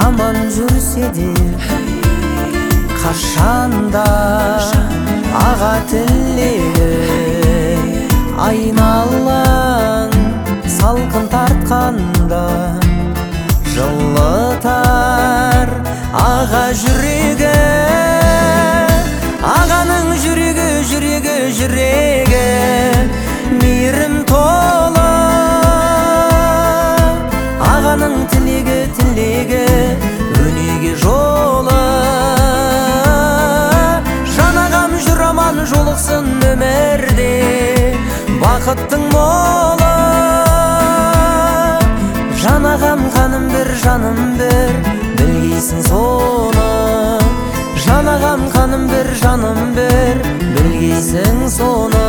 аман жүрсе де қашанда аға тілегі айналаң салқын тартқанда жылытар аға жүрегі, ағаның жүрегі, жүрегі, жүрегі мейірім толы, ағаның тілегі, тілегі өнеге жолы. Жан ағам жүр аман жолықсын өмірде бақыттың молы. Жан ағам қаным бір, жаным бір, білгейсің соны. Жан ағам қаным бір, жаным бір, білгейсің соны.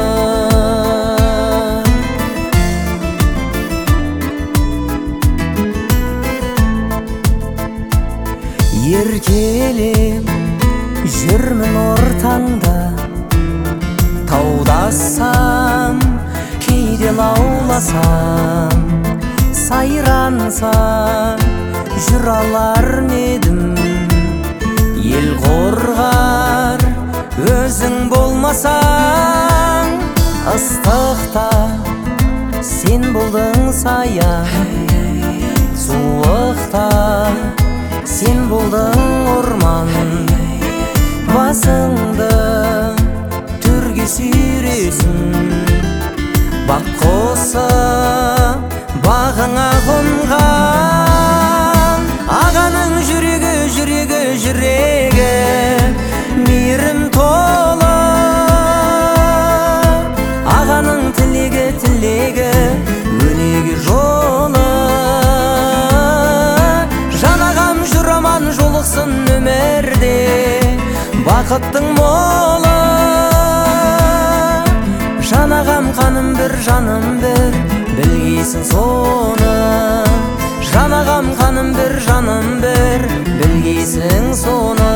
Еркелеп жүрмін ортаңда, таудасам, кейде лауласам, сайрансам, жүр алар медім. Ел қорғар өзің болмасаң, ыстықта сен болдың сая, суықта сен болдың орман. Басыңды төрге сүйресін, бақ қосы бағыңа қонған. Ағаның жүрегі, жүрегі, жүрегі мейірім толы, ағаның тілегі, тілегі өнеге жолы. Жан ағам жүр аман жолықсын өмірде бақыттың молы. Жан ағам қаным бір, жаным бір, білгейсің соны. Жан ағам қаным бір, жаным бір, білгейсің соны.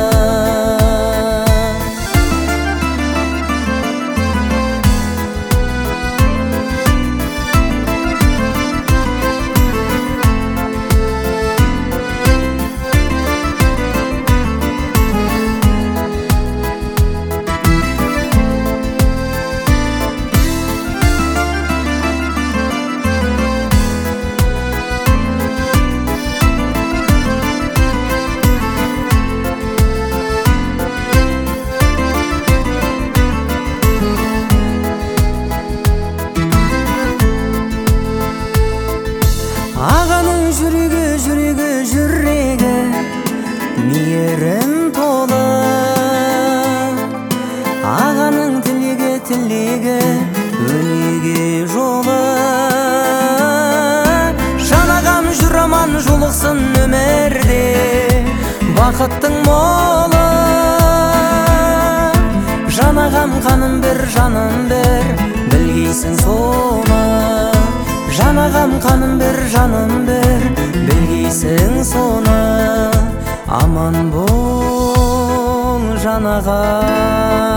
Ағаның жүрегі, жүрегі, жүрегі мейірім толы, ағаның тілегі, тілегі өнеге жолы. Жан ағам жүр аман жолықсын өмірде бақыттың молы. Жан ағам қаным бір, жаным бір, білгейсің соны. Жан ағам қаным бір, жаным бір, білгейсің соны. Аман бол жан ағам.